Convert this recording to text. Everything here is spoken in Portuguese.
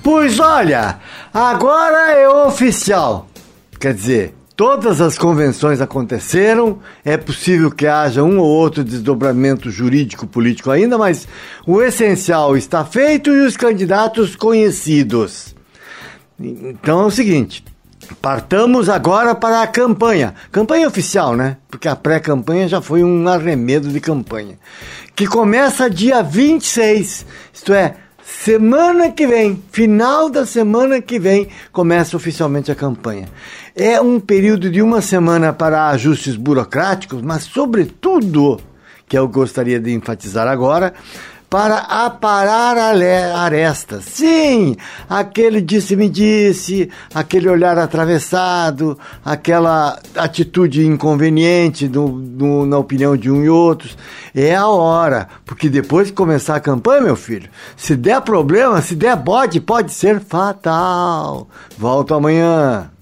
Pois olha, agora é oficial. Quer dizer, todas as convenções aconteceram, é possível que haja um ou outro desdobramento jurídico-político ainda, mas o essencial está feito e os candidatos conhecidos. Então é o seguinte, partamos agora para a campanha. Campanha oficial, né? Porque a pré-campanha já foi um arremedo de campanha. Que começa dia 26, isto é, semana que vem, final da semana que vem, começa oficialmente a campanha. É um período de uma semana para ajustes burocráticos, mas sobretudo, que eu gostaria de enfatizar agora, para aparar arestas. Sim, aquele disse-me-disse, aquele olhar atravessado, aquela atitude inconveniente na opinião de um e outros. É a hora, porque depois de começar a campanha, meu filho, se der problema, se der bode, pode ser fatal. Volto amanhã.